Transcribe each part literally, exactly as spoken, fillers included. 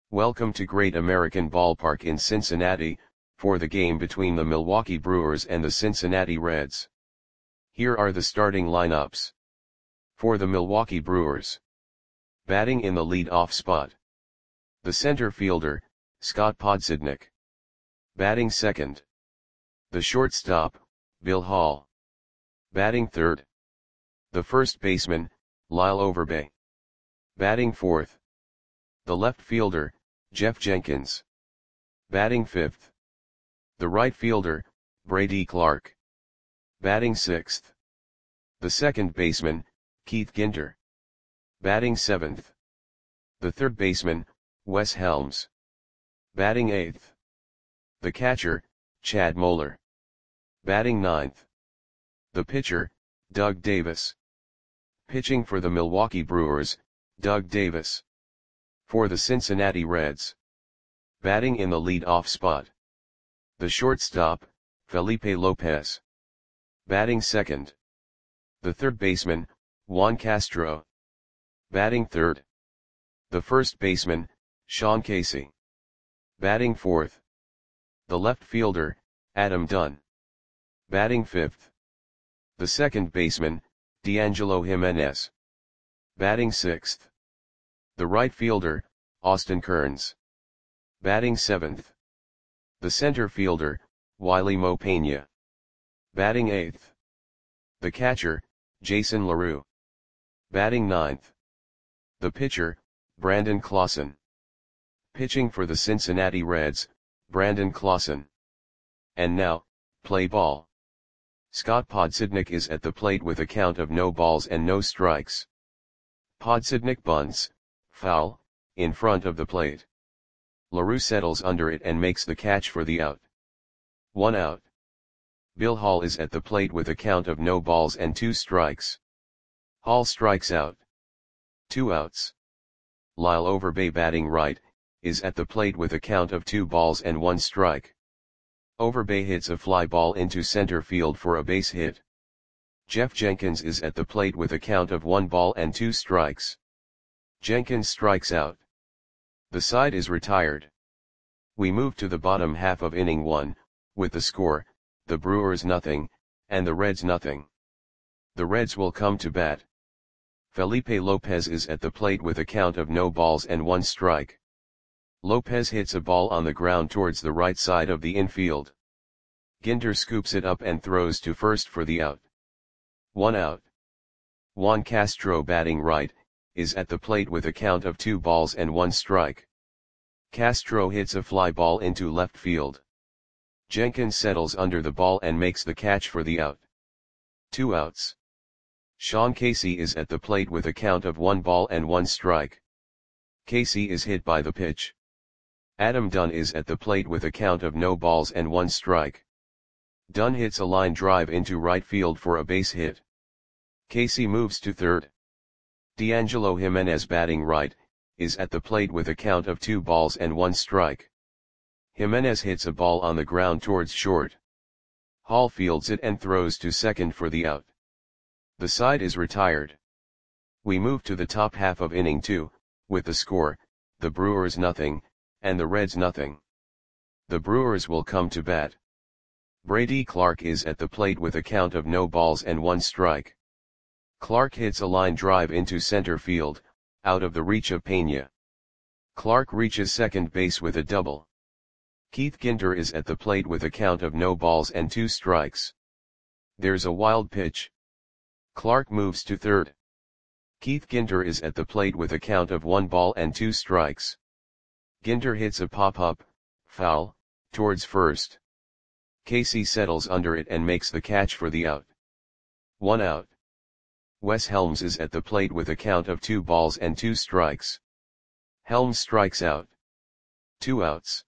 Welcome to Great American Ballpark in Cincinnati, for the game between the Milwaukee Brewers and the Cincinnati Reds. Here are the starting lineups. For the Milwaukee Brewers. Batting in the lead-off spot. The center fielder, Scott Podsednik. Batting second. The shortstop, Bill Hall. Batting third. The first baseman, Lyle Overbay. Batting fourth. The left fielder, Jeff Jenkins. Batting fifth. The right fielder, Brady Clark. Batting sixth. The second baseman, Keith Ginter. Batting seventh. The third baseman, Wes Helms. Batting eighth. The catcher, Chad Moeller. Batting ninth. The pitcher, Doug Davis. Pitching for the Milwaukee Brewers, Doug Davis. For the Cincinnati Reds. Batting in the lead-off spot. The shortstop, Felipe Lopez. Batting second. The third baseman, Juan Castro. Batting third. The first baseman, Sean Casey. Batting fourth. The left fielder, Adam Dunn. Batting fifth. The second baseman, D'Angelo Jimenez. Batting sixth. The right fielder, Austin Kearns. Batting seventh. The center fielder, Wiley Mo Pena. Batting eighth. The catcher, Jason LaRue. Batting ninth. The pitcher, Brandon Clausen. Pitching for the Cincinnati Reds, Brandon Clausen. And now, play ball. Scott Podsednik is at the plate with a count of no balls and no strikes. Podsednik bunts, foul, in front of the plate. LaRue settles under it and makes the catch for the out. One out. Bill Hall is at the plate with a count of no balls and two strikes. Hall strikes out. Two outs. Lyle Overbay, batting right, is at the plate with a count of two balls and one strike. Overbay hits a fly ball into center field for a base hit. Jeff Jenkins is at the plate with a count of one ball and two strikes. Jenkins strikes out. The side is retired. We move to the bottom half of inning one, with the score, the Brewers nothing, and the Reds nothing. The Reds will come to bat. Felipe Lopez is at the plate with a count of no balls and one strike. Lopez hits a ball on the ground towards the right side of the infield. Ginter scoops it up and throws to first for the out. One out. Juan Castro, batting right, is at the plate with a count of two balls and one strike. Castro hits a fly ball into left field. Jenkins settles under the ball and makes the catch for the out. Two outs. Sean Casey is at the plate with a count of one ball and one strike. Casey is hit by the pitch. Adam Dunn is at the plate with a count of no balls and one strike. Dunn hits a line drive into right field for a base hit. Casey moves to third. D'Angelo Jimenez, batting right, is at the plate with a count of two balls and one strike. Jimenez hits a ball on the ground towards short. Hall fields it and throws to second for the out. The side is retired. We move to the top half of inning two, with the score, the Brewers nothing, and the Reds nothing. The Brewers will come to bat. Brady Clark is at the plate with a count of no balls and one strike. Clark hits a line drive into center field, out of the reach of Pena. Clark reaches second base with a double. Keith Ginter is at the plate with a count of no balls and two strikes. There's a wild pitch. Clark moves to third. Keith Ginter is at the plate with a count of one ball and two strikes. Ginter hits a pop-up, foul, towards first. Casey settles under it and makes the catch for the out. One out. Wes Helms is at the plate with a count of two balls and two strikes. Helms strikes out. Two outs.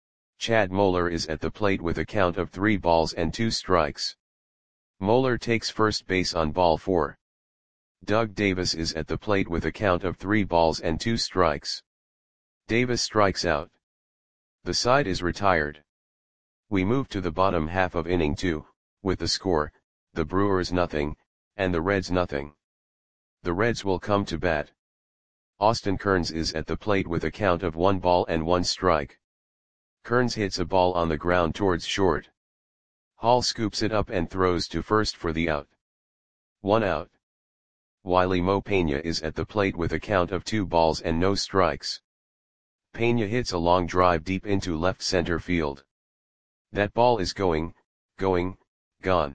Chad Moeller is at the plate with a count of three balls and two strikes. Moeller takes first base on ball four. Doug Davis is at the plate with a count of three balls and two strikes. Davis strikes out. The side is retired. We move to the bottom half of inning two, with the score, the Brewers nothing, and the Reds nothing. The Reds will come to bat. Austin Kearns is at the plate with a count of one ball and one strike. Kearns hits a ball on the ground towards short. Hall scoops it up and throws to first for the out. One out. Wiley Mo Peña is at the plate with a count of two balls and no strikes. Peña hits a long drive deep into left center field. That ball is going, going, gone.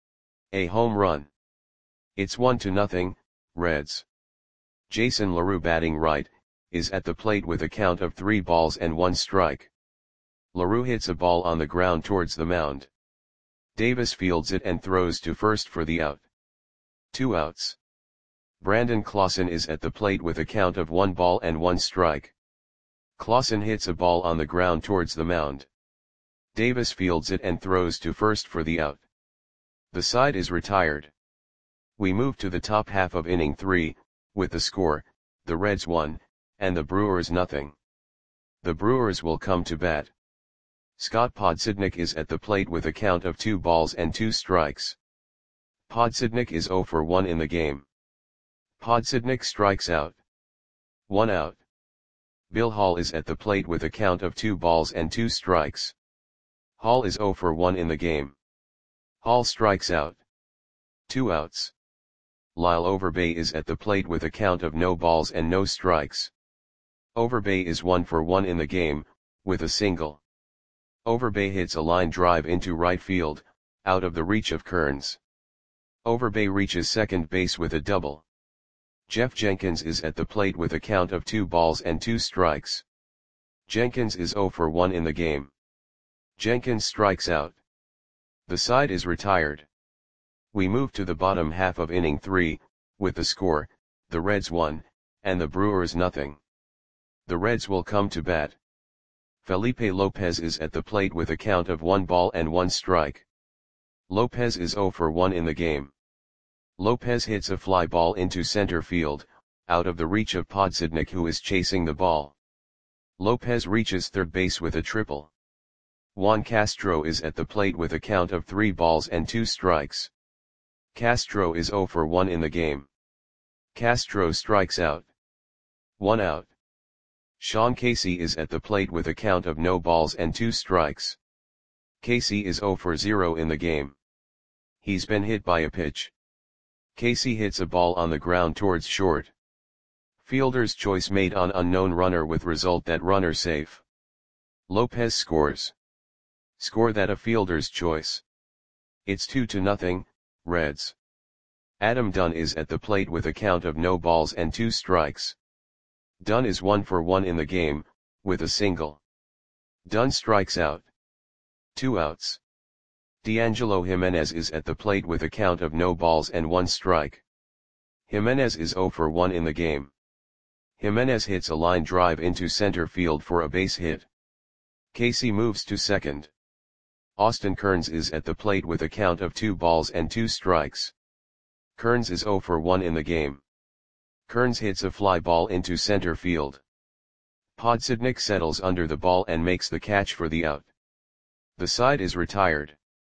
A home run. It's one to nothing, Reds. Jason LaRue, batting right, is at the plate with a count of three balls and one strike. LaRue hits a ball on the ground towards the mound. Davis fields it and throws to first for the out. Two outs. Brandon Clausen is at the plate with a count of one ball and one strike. Clausen hits a ball on the ground towards the mound. Davis fields it and throws to first for the out. The side is retired. We move to the top half of inning three, with the score, the Reds one, and the Brewers nothing. The Brewers will come to bat. Scott Podsednik is at the plate with a count of two balls and two strikes. Podsednik is zero for one in the game. Podsednik strikes out. One out. Bill Hall is at the plate with a count of two balls and two strikes. Hall is zero for one in the game. Hall strikes out. Two outs. Lyle Overbay is at the plate with a count of no balls and no strikes. Overbay is one for one in the game, with a single. Overbay hits a line drive into right field, out of the reach of Kearns. Overbay reaches second base with a double. Jeff Jenkins is at the plate with a count of two balls and two strikes. Jenkins is zero for one in the game. Jenkins strikes out. The side is retired. We move to the bottom half of inning three, with the score, the Reds one, and the Brewers nothing. The Reds will come to bat. Felipe Lopez is at the plate with a count of one ball and one strike. Lopez is zero for one in the game. Lopez hits a fly ball into center field, out of the reach of Podsednik, who is chasing the ball. Lopez reaches third base with a triple. Juan Castro is at the plate with a count of three balls and two strikes. Castro is zero for one in the game. Castro strikes out. One out. Sean Casey is at the plate with a count of no balls and two strikes. Casey is zero for zero in the game. He's been hit by a pitch. Casey hits a ball on the ground towards short. Fielder's choice made on unknown runner with result that runner safe. Lopez scores. Score that a fielder's choice. It's two to nothing, Reds. Adam Dunn is at the plate with a count of no balls and two strikes. Dunn is one for one in the game, with a single. Dunn strikes out. Two outs. D'Angelo Jimenez is at the plate with a count of no balls and one strike. Jimenez is zero for one in the game. Jimenez hits a line drive into center field for a base hit. Casey moves to second. Austin Kearns is at the plate with a count of two balls and two strikes. Kearns is zero for one in the game. Kearns hits a fly ball into center field. Podsednik settles under the ball and makes the catch for the out. The side is retired.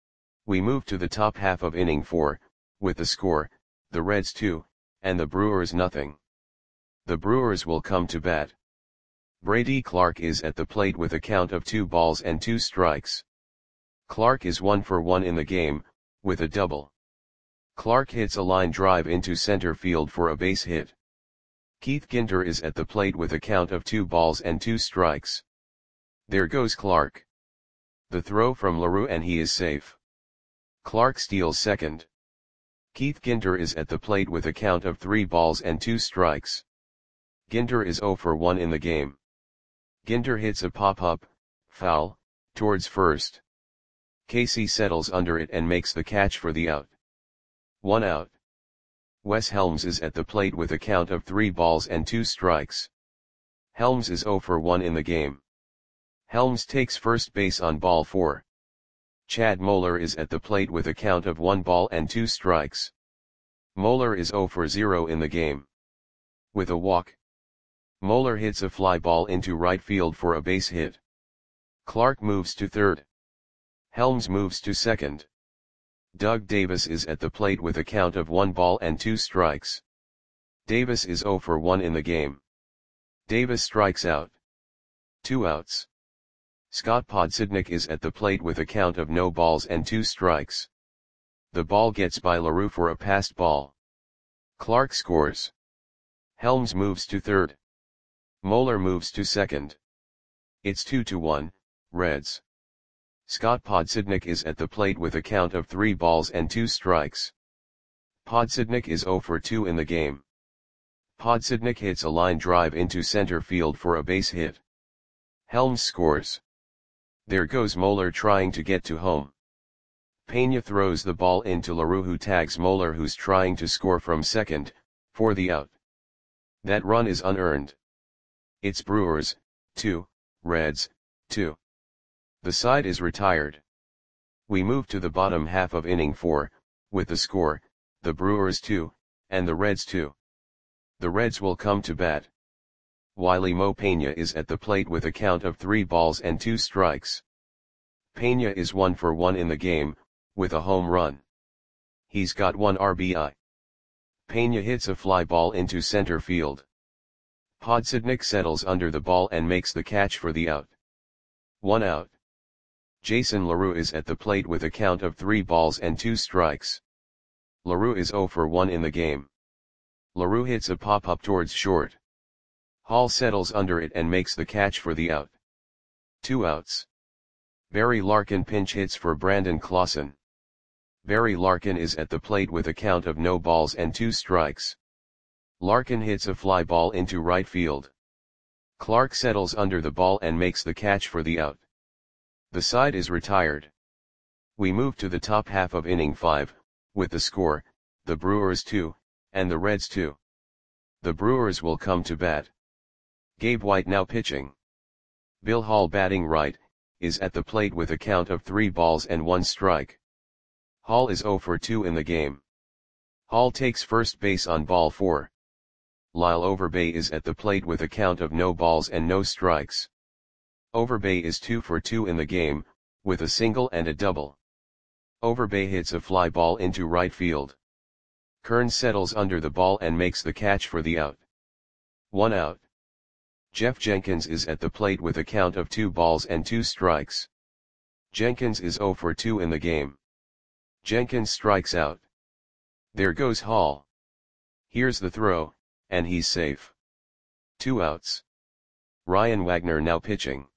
We move to the top half of inning four, with the score, the Reds two, and the Brewers nothing. The Brewers will come to bat. Brady Clark is at the plate with a count of two balls and two strikes. Clark is one for one in the game, with a double. Clark hits a line drive into center field for a base hit. Keith Ginter is at the plate with a count of two balls and two strikes. There goes Clark. The throw from LaRue and he is safe. Clark steals second. Keith Ginter is at the plate with a count of three balls and two strikes. Ginter is zero for one in the game. Ginter hits a pop-up, foul, towards first. Casey settles under it and makes the catch for the out. One out. Wes Helms is at the plate with a count of three balls and two strikes. Helms is zero for one in the game. Helms takes first base on ball four. Chad Moeller is at the plate with a count of one ball and two strikes. Moeller is zero for zero in the game. With a walk. Moeller hits a fly ball into right field for a base hit. Clark moves to third. Helms moves to second. Doug Davis is at the plate with a count of one ball and two strikes. Davis is zero for one in the game. Davis strikes out. Two outs. Scott Podsednik is at the plate with a count of no balls and two strikes. The ball gets by LaRue for a passed ball. Clark scores. Helms moves to third. Moeller moves to second. It's two to one, Reds. Scott Podsednik is at the plate with a count of three balls and two strikes. Podsednik is zero for two in the game. Podsednik hits a line drive into center field for a base hit. Helms scores. There goes Moeller trying to get to home. Pena throws the ball into LaRue, who tags Moeller, who's trying to score from second, for the out. That run is unearned. It's Brewers, two, Reds, two. The side is retired. We move to the bottom half of inning four, with the score, the Brewers two, and the Reds two. The Reds will come to bat. Wiley Mo Pena is at the plate with a count of three balls and two strikes. Pena is one for one in the game, with a home run. He's got one R B I. Pena hits a fly ball into center field. Podsednik settles under the ball and makes the catch for the out. One out. Jason LaRue is at the plate with a count of three balls and two strikes. LaRue is zero for one in the game. LaRue hits a pop-up towards short. Hall settles under it and makes the catch for the out. Two outs. Barry Larkin pinch hits for Brandon Clausen. Barry Larkin is at the plate with a count of no balls and two strikes. Larkin hits a fly ball into right field. Clark settles under the ball and makes the catch for the out. The side is retired. We move to the top half of inning five, with the score, the Brewers two, and the Reds two. The Brewers will come to bat. Gabe White now pitching. Bill Hall batting right, is at the plate with a count of three balls and one strike. Hall is zero for two in the game. Hall takes first base on ball four. Lyle Overbay is at the plate with a count of no balls and no strikes. Overbay is two for two in the game, with a single and a double. Overbay hits a fly ball into right field. Kern settles under the ball and makes the catch for the out. One out. Jeff Jenkins is at the plate with a count of two balls and two strikes. Jenkins is zero for two in the game. Jenkins strikes out. There goes Hall. Here's the throw, and he's safe. Two outs. Ryan Wagner now pitching.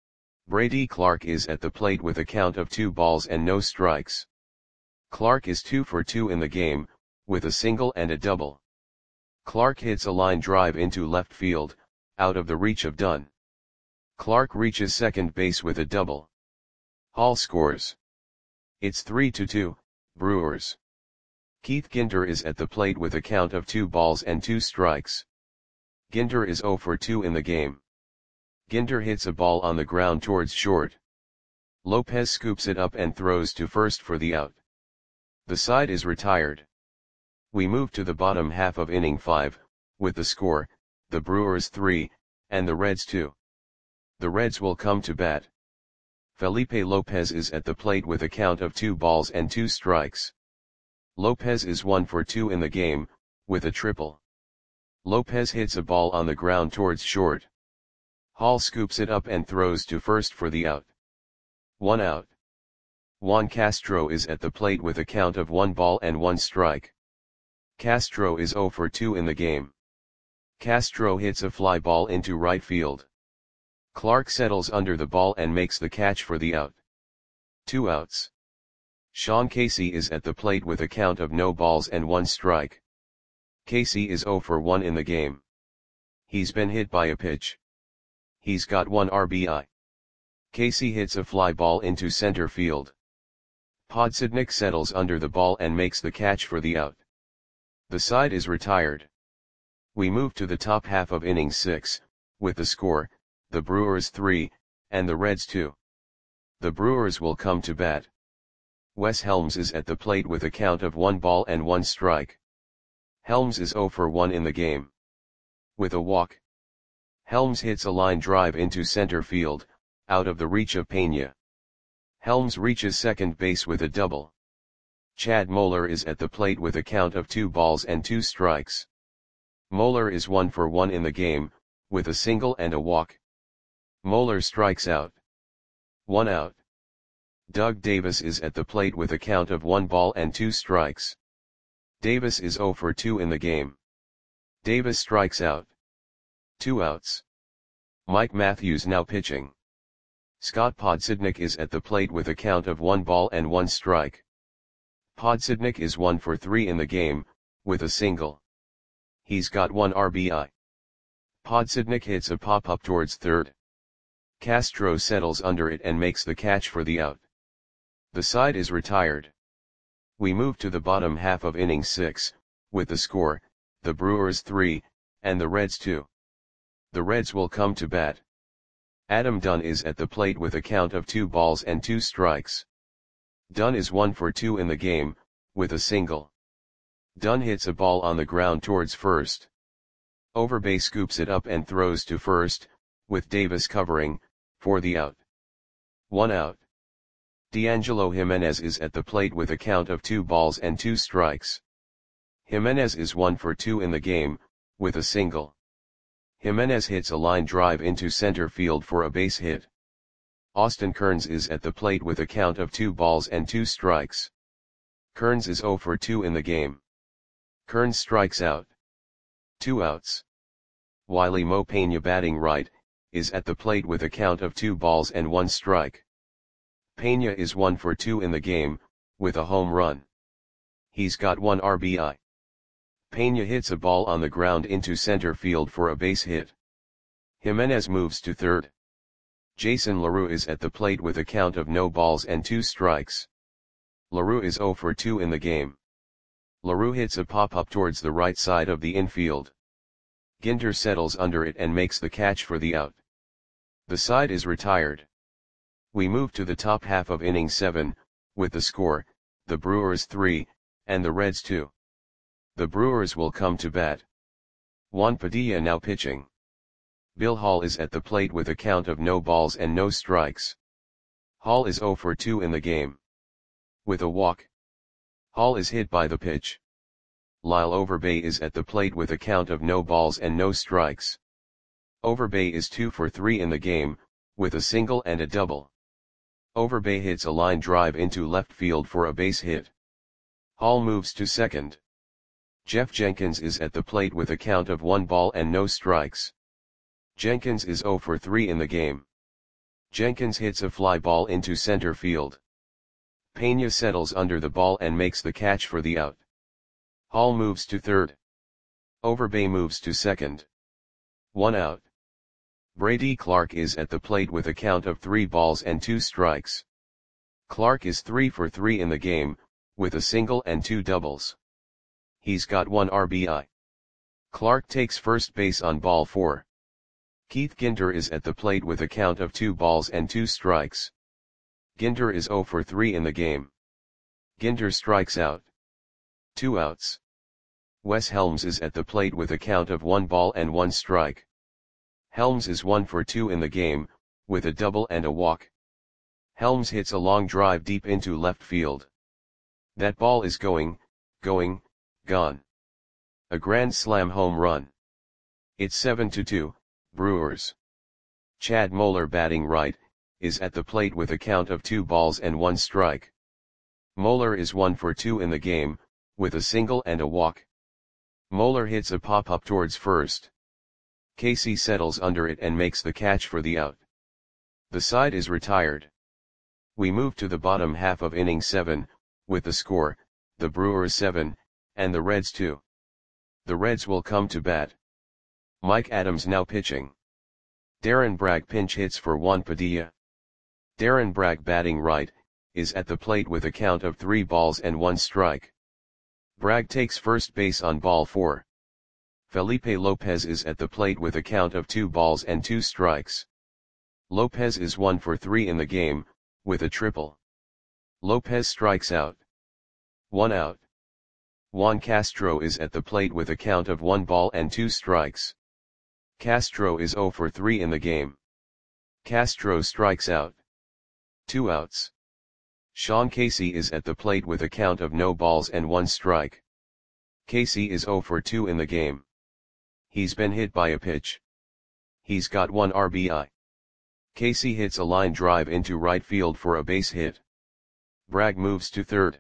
Brady Clark is at the plate with a count of two balls and no strikes. Clark is two for two in the game, with a single and a double. Clark hits a line drive into left field, out of the reach of Dunn. Clark reaches second base with a double. Hall scores. It's three to two, Brewers. Keith Ginter is at the plate with a count of two balls and two strikes. Ginter is zero for two in the game. Ginter hits a ball on the ground towards short. Lopez scoops it up and throws to first for the out. The side is retired. We move to the bottom half of inning five, with the score, the Brewers three, and the Reds two. The Reds will come to bat. Felipe Lopez is at the plate with a count of two balls and two strikes. Lopez is one for two in the game, with a triple. Lopez hits a ball on the ground towards short. Hall scoops it up and throws to first for the out. One out. Juan Castro is at the plate with a count of one ball and one strike. Castro is zero for two in the game. Castro hits a fly ball into right field. Clark settles under the ball and makes the catch for the out. Two outs. Sean Casey is at the plate with a count of no balls and one strike. Casey is zero for one in the game. He's been hit by a pitch. He's got one R B I. Casey hits a fly ball into center field. Podsednik settles under the ball and makes the catch for the out. The side is retired. We move to the top half of inning six, with the score, the Brewers three, and the Reds two. The Brewers will come to bat. Wes Helms is at the plate with a count of one ball and one strike. Helms is zero for one in the game. With a walk. Helms hits a line drive into center field, out of the reach of Pena. Helms reaches second base with a double. Chad Moeller is at the plate with a count of two balls and two strikes. Moeller is one for one in the game, with a single and a walk. Moeller strikes out. One out. Doug Davis is at the plate with a count of one ball and two strikes. Davis is oh for two in the game. Davis strikes out. Two outs. Mike Matthews now pitching. Scott Podsednik is at the plate with a count of one ball and one strike. Podsednik is one for three in the game, with a single. He's got one R B I. Podsednik hits a pop-up towards third. Castro settles under it and makes the catch for the out. The side is retired. We move to the bottom half of inning six, with the score, the Brewers three, and the Reds two. The Reds will come to bat. Adam Dunn is at the plate with a count of two balls and two strikes. Dunn is one for two in the game, with a single. Dunn hits a ball on the ground towards first. Overbay scoops it up and throws to first, with Davis covering, for the out. One out. D'Angelo Jimenez is at the plate with a count of two balls and two strikes. Jimenez is one for two in the game, with a single. Jimenez hits a line drive into center field for a base hit. Austin Kearns is at the plate with a count of two balls and two strikes. Kearns is oh for two in the game. Kearns strikes out. Two outs. Wiley Mo Pena batting right, is at the plate with a count of two balls and one strike. Pena is one for two in the game, with a home run. He's got one R B I. Pena hits a ball on the ground into center field for a base hit. Jimenez moves to third. Jason LaRue is at the plate with a count of no balls and two strikes. LaRue is oh for two in the game. LaRue hits a pop-up towards the right side of the infield. Ginter settles under it and makes the catch for the out. The side is retired. We move to the top half of inning seven, with the score, the Brewers three, and the Reds two. The Brewers will come to bat. Juan Padilla now pitching. Bill Hall is at the plate with a count of no balls and no strikes. Hall is oh for two in the game. With a walk. Hall is hit by the pitch. Lyle Overbay is at the plate with a count of no balls and no strikes. Overbay is two for three in the game, with a single and a double. Overbay hits a line drive into left field for a base hit. Hall moves to second. Jeff Jenkins is at the plate with a count of one ball and no strikes. Jenkins is oh for three in the game. Jenkins hits a fly ball into center field. Pena settles under the ball and makes the catch for the out. Hall moves to third. Overbay moves to second. One out. Brady Clark is at the plate with a count of three balls and two strikes. Clark is three for three in the game, with a single and two doubles. He's got one R B I. Clark takes first base on ball four. Keith Ginter is at the plate with a count of two balls and two strikes. Ginter is oh for three in the game. Ginter strikes out. Two outs. Wes Helms is at the plate with a count of one ball and one strike. Helms is one for two in the game, with a double and a walk. Helms hits a long drive deep into left field. That ball is going, going, gone. A grand slam home run. It's seven to two, Brewers. Chad Moeller batting right, is at the plate with a count of two balls and one strike. Moeller is one for two in the game, with a single and a walk. Moeller hits a pop-up towards first. Casey settles under it and makes the catch for the out. The side is retired. We move to the bottom half of inning seven, with the score, the Brewers seven, and the Reds two. The Reds will come to bat. Mike Adams now pitching. Darren Bragg pinch hits for Juan Padilla. Darren Bragg batting right, is at the plate with a count of three balls and one strike. Bragg takes first base on ball four. Felipe Lopez is at the plate with a count of two balls and two strikes. Lopez is one for three in the game, with a triple. Lopez strikes out. One out. Juan Castro is at the plate with a count of one ball and two strikes. Castro is oh for three in the game. Castro strikes out. Two outs. Sean Casey is at the plate with a count of no balls and one strike. Casey is oh for two in the game. He's been hit by a pitch. He's got one R B I. Casey hits a line drive into right field for a base hit. Bragg moves to third.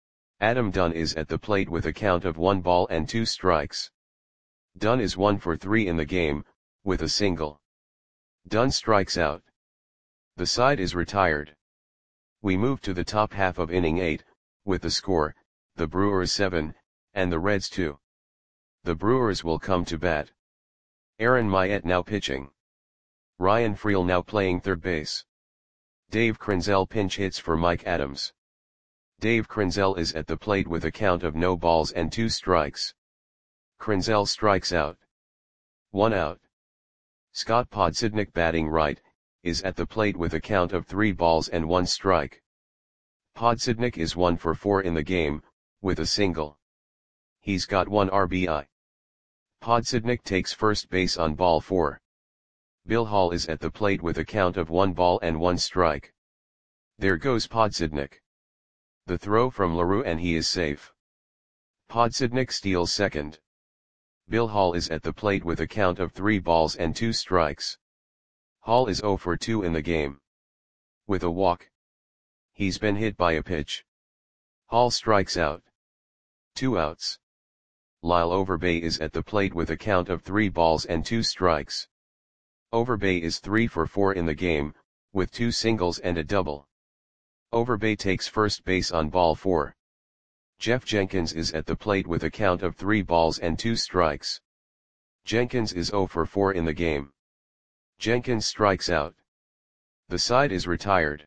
Adam Dunn is at the plate with a count of one ball and two strikes. Dunn is one for three in the game, with a single. Dunn strikes out. The side is retired. We move to the top half of inning eight, with the score, the Brewers seven, and the Reds two. The Brewers will come to bat. Aaron Myatt now pitching. Ryan Freel now playing third base. Dave Krenzel pinch hits for Mike Adams. Dave Krenzel is at the plate with a count of no balls and two strikes. Krenzel strikes out. One out. Scott Podsednik batting right, is at the plate with a count of three balls and one strike. Podsednik is one for four in the game, with a single. He's got one R B I. Podsednik takes first base on ball four. Bill Hall is at the plate with a count of one ball and one strike. There goes Podsednik. The throw from LaRue and he is safe. Podsednik steals second. Bill Hall is at the plate with a count of three balls and two strikes. Hall is zero for two in the game. With a walk. He's been hit by a pitch. Hall strikes out. Two outs. Lyle Overbay is at the plate with a count of three balls and two strikes. Overbay is three for four in the game, with two singles and a double. Overbay takes first base on ball four. Jeff Jenkins is at the plate with a count of three balls and two strikes. Jenkins is zero for four in the game. Jenkins strikes out. The side is retired.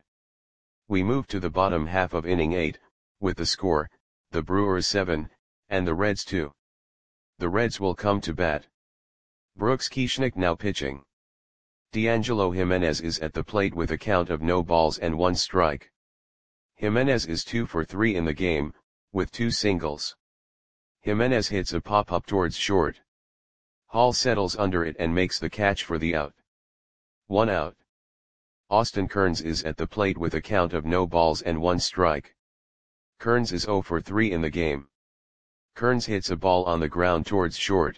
We move to the bottom half of inning eight, with the score, the Brewers seven, and the Reds two. The Reds will come to bat. Brooks Kieschnick now pitching. D'Angelo Jimenez is at the plate with a count of no balls and one strike. Jimenez is two for three in the game, with two singles. Jimenez hits a pop-up towards short. Hall settles under it and makes the catch for the out. One out. Austin Kearns is at the plate with a count of no balls and one strike. Kearns is zero for three in the game. Kearns hits a ball on the ground towards short.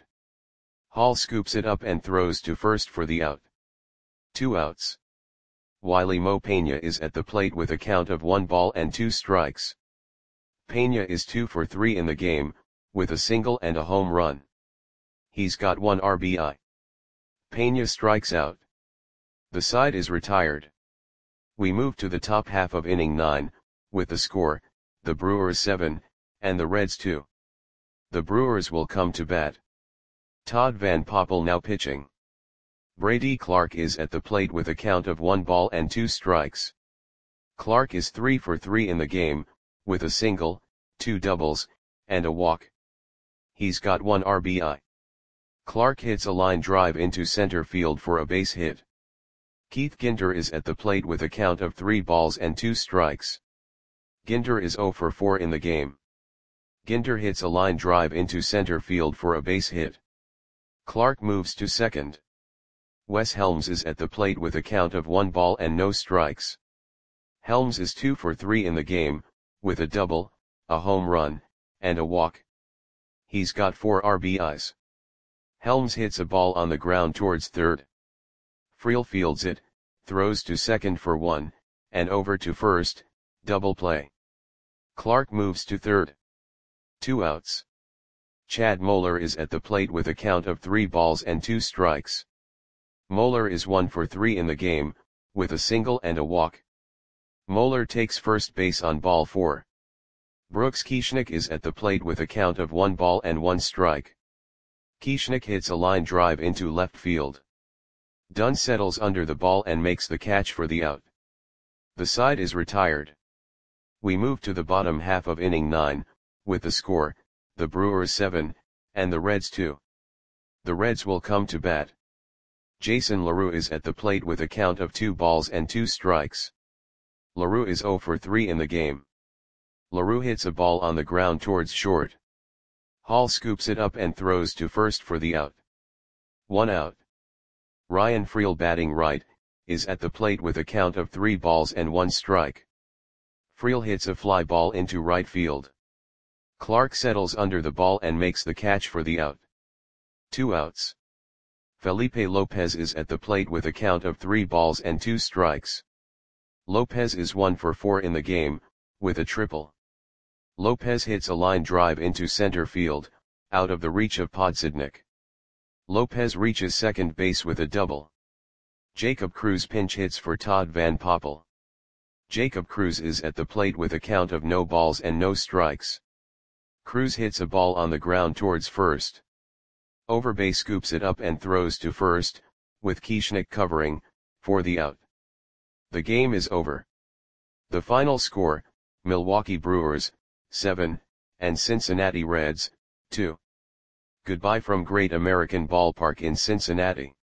Hall scoops it up and throws to first for the out. Two outs. Wiley Mo Pena is at the plate with a count of one ball and two strikes. Pena is two for three in the game, with a single and a home run. He's got one R B I. Pena strikes out. The side is retired. We move to the top half of inning nine, with the score, the Brewers seven, and the Reds two. The Brewers will come to bat. Todd Van Poppel now pitching. Brady Clark is at the plate with a count of one ball and two strikes. Clark is three for three in the game, with a single, two doubles, and a walk. He's got one R B I. Clark hits a line drive into center field for a base hit. Keith Ginter is at the plate with a count of three balls and two strikes. Ginter is zero for four in the game. Ginter hits a line drive into center field for a base hit. Clark moves to second. Wes Helms is at the plate with a count of one ball and no strikes. Helms is two for three in the game, with a double, a home run, and a walk. He's got four R B Is. Helms hits a ball on the ground towards third. Freel fields it, throws to second for one, and over to first, double play. Clark moves to third. Two outs. Chad Moeller is at the plate with a count of three balls and two strikes. Moeller is one for three in the game, with a single and a walk. Moeller takes first base on ball four. Brooks Kieschnick is at the plate with a count of one ball and one strike. Kieschnick hits a line drive into left field. Dunn settles under the ball and makes the catch for the out. The side is retired. We move to the bottom half of inning nine, with the score, the Brewers seven, and the Reds two. The Reds will come to bat. Jason LaRue is at the plate with a count of two balls and two strikes. LaRue is zero for three in the game. LaRue hits a ball on the ground towards short. Hall scoops it up and throws to first for the out. One out. Ryan Freel batting right, is at the plate with a count of three balls and one strike. Freel hits a fly ball into right field. Clark settles under the ball and makes the catch for the out. Two outs. Felipe Lopez is at the plate with a count of three balls and two strikes. Lopez is one for four in the game, with a triple. Lopez hits a line drive into center field, out of the reach of Podsednik. Lopez reaches second base with a double. Jacob Cruz pinch hits for Todd Van Poppel. Jacob Cruz is at the plate with a count of no balls and no strikes. Cruz hits a ball on the ground towards first. Overbay scoops it up and throws to first, with Kieschnick covering, for the out. The game is over. The final score, Milwaukee Brewers, seven, and Cincinnati Reds, two. Goodbye from Great American Ballpark in Cincinnati.